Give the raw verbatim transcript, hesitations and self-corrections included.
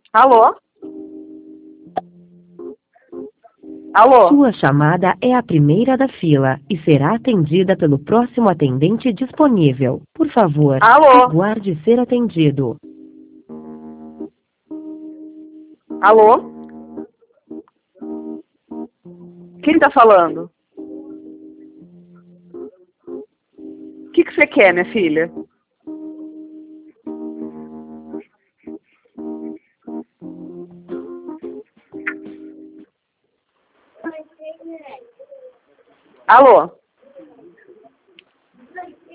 Alô? Alô? Sua chamada é a primeira da fila e será atendida pelo próximo atendente disponível. Por favor, Alô? aguarde ser atendido. Alô? Quem tá falando? O que que você quer, minha filha? Alô?